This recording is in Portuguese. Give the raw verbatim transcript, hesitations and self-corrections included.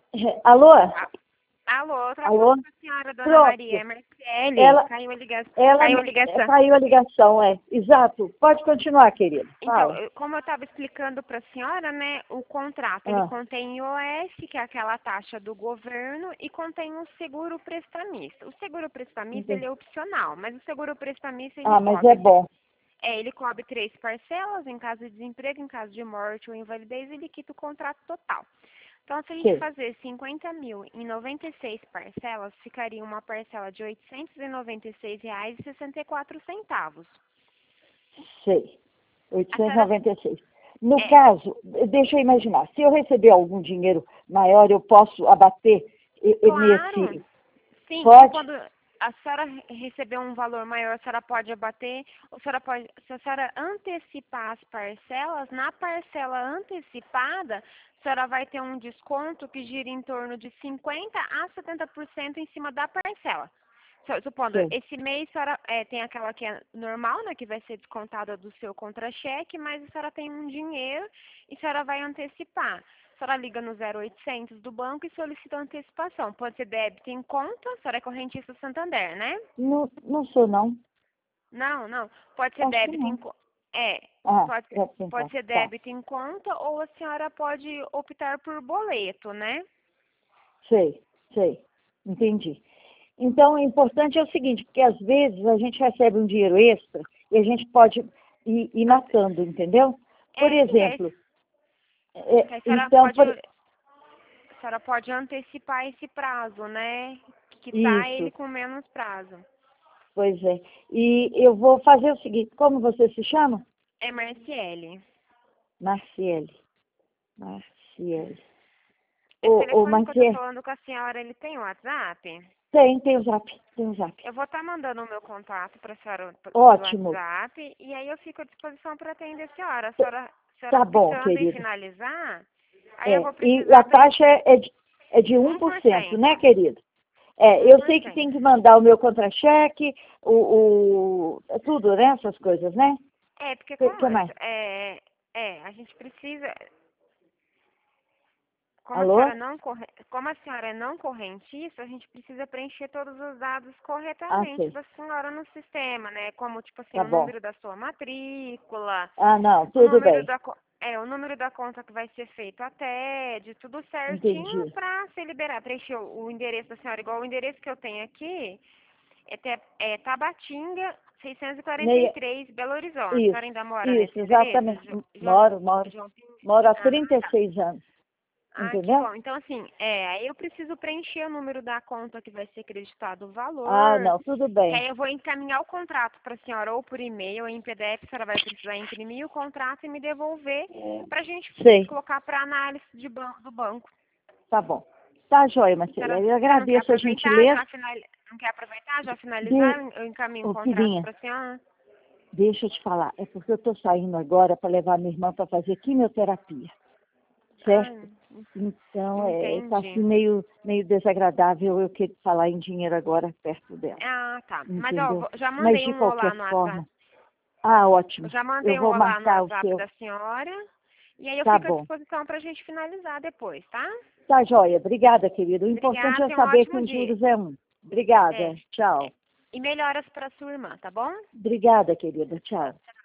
Alô? A- Alô, Alô? trabalho com a senhora, dona Pronto. Maria Marciele. Ela, Caiu a ligação. ela Caiu a ligação. caiu a ligação, é. Exato. Pode continuar, querida. Então, Fala. eu- como eu estava explicando para a senhora, né, o contrato, ele Ah, contém I O S, que é aquela taxa do governo, e contém um seguro prestamista. O seguro prestamista, ele entendi. é opcional, mas o seguro prestamista, ele Ah, mas é cobre, bom. é, ele cobre três parcelas, em caso de desemprego, em caso de morte ou invalidez, ele quita o contrato total. Então, se a gente Sei, fazer cinquenta mil em noventa e seis parcelas, ficaria uma parcela de oitocentos e noventa e seis reais e sessenta e quatro centavos. sei. A senhora, oitocentos e noventa e seis. No é, caso, deixa eu imaginar, se eu receber algum dinheiro maior, eu posso abater e- e claro, nesse... sim, então Pode? quando a senhora receber um valor maior, a senhora pode abater, ou a senhora pode, se a senhora antecipar as parcelas, na parcela antecipada, a senhora vai ter um desconto que gira em torno de cinquenta a setenta por cento em cima da parcela. Su- Supondo, Sei. esse mês a senhora é, tem aquela que é normal, né, que vai ser descontada do seu contra-cheque, mas a senhora tem um dinheiro e a senhora vai antecipar. A senhora liga no zero oitocentos do banco e solicita antecipação. Pode ser débito em conta, a senhora é correntista Santander, né? Não, não sou, não. Não, não. Pode ser Acho que débito em não. conta. É, Ah, pode, já tentar. pode ser Tá. débito em conta ou a senhora pode optar por boleto, né? Sei, sei. Entendi. Então, o importante é o seguinte, porque às vezes a gente recebe um dinheiro extra e a gente pode ir, ir Ante- matando, entendeu? Por É, sim, é. exemplo, é, Que a senhora então, pode, por, a senhora pode antecipar esse prazo, né? Quitar ele isso, com menos prazo. pois é. E eu vou fazer o seguinte, como você se chama? É Marciele. Marciele. Marciele. Esse Ô, ô, telefone que eu tô Marciele, falando com a senhora, ele tem WhatsApp? tem, tem o zap, tem o zap. Eu vou estar mandando o meu contato para a senhora p- pelo Ótimo. WhatsApp e aí eu fico à disposição para atender a senhora. A senhora, a senhora Tá bom, clicando em querida. finalizar, aí eu É, vou e a precisar da taxa é de, é de um um por por cento, cento. né, querido? É, Um eu por sei que tem cento. que mandar o meu contra-cheque, o, o, tudo, né, essas coisas, né? É, porque O como que mais? é, é, a gente precisa. Como a Alô? senhora não corre... como a senhora é não correntista, a gente precisa preencher todos os dados Ah, corretamente sei. da senhora no sistema, né? Como tipo assim, Tá o bom. número da sua matrícula, Ah, não, o tudo número bem. da co- é, o número da conta que vai ser feito a T E D, tudo certinho Entendi. para ser liberado. Preencher o o endereço da senhora, igual o endereço que eu tenho aqui, é, te- é Tabatinga, seiscentos e quarenta e Meia... três, Belo Horizonte. A senhora Isso, ainda mora isso, nesse endereço? exatamente. Jo- João, Moro, moro. João Pinto? Moro há Ah, trinta e tá. seis anos, Ah, que entendeu? bom. Então, assim, é, aí eu preciso preencher o número da conta que vai ser acreditado o Ah, valor, não, tudo que bem. aí eu vou encaminhar o contrato para a senhora ou por e-mail ou em P D F, a senhora vai precisar imprimir o contrato e me devolver para a gente Sei, colocar para análise de ban do banco. tá bom. Tá joia, A Marcela. senhora, Eu a senhora não quer agradeço a aproveitar, gentileza já final, não quer aproveitar, já finalizar, de... eu encaminho o Ô, contrato filhinha, para a senhora? deixa eu te falar. É porque eu estou saindo agora para levar minha irmã para fazer quimioterapia, Ah, certo? Então, é, tá assim entendi. meio, meio desagradável eu querer falar em dinheiro agora perto dela, Ah, tá. Mas, ó, entendeu? vou- já Mas mandei de um olá qualquer no WhatsApp. forma, ah, Eu ótimo. já Eu mandei um vou olá no marcar o WhatsApp seu. da senhora. E aí eu Tá fico à bom. disposição para a gente finalizar depois, tá? Tá joia. Obrigada, querido. O importante Obrigada, é tenha um saber que ótimo os dia. juros é um. É, Obrigada. é. Tchau. E melhoras para sua irmã, tá bom? Obrigada, querida. Tchau.